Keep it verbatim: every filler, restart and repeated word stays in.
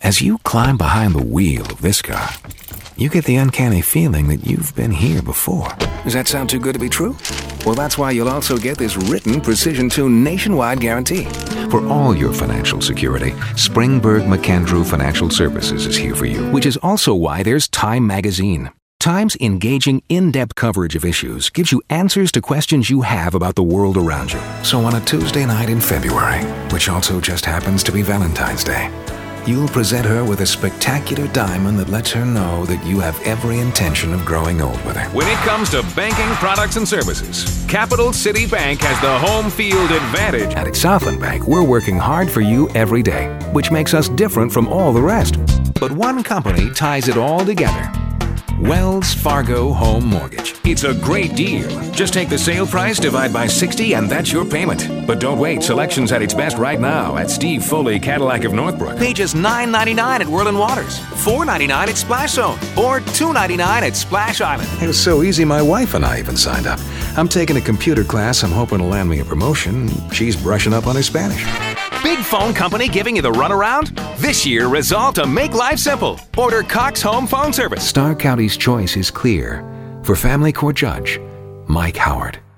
As you climb behind the wheel of this car, you get the uncanny feeling that you've been here before. Does that sound too good to be true? Well, that's why you'll also get this written Precision-tuned nationwide guarantee. For all your financial security, Springberg McAndrew Financial Services is here for you, which is also why there's Time Magazine. Time's engaging, in-depth coverage of issues gives you answers to questions you have about the world around you. So on a Tuesday night in February, which also just happens to be Valentine's Day, you'll present her with a spectacular diamond that lets her know that you have every intention of growing old with her. When it comes to banking products and services, Capital City Bank has the home field advantage. And at Southland Bank, we're working hard for you every day, which makes us different from all the rest. But one company ties it all together. Wells Fargo Home Mortgage. It's a great deal. Just take the sale price, divide by sixty, and that's your payment. But don't wait. Selection's at its best right now at Steve Foley Cadillac of Northbrook. Pay just nine ninety-nine at Whirlin Waters, four ninety-nine at Splash Zone, or two ninety-nine at Splash Island. It was so easy my wife and I even signed up. I'm taking a computer class. I'm hoping to land me a promotion. She's brushing up on her Spanish. Big phone company giving you the runaround? This year, resolve to make life simple. Order Cox Home Phone Service. Starr County's choice is clear. For Family Court Judge Mike Howard.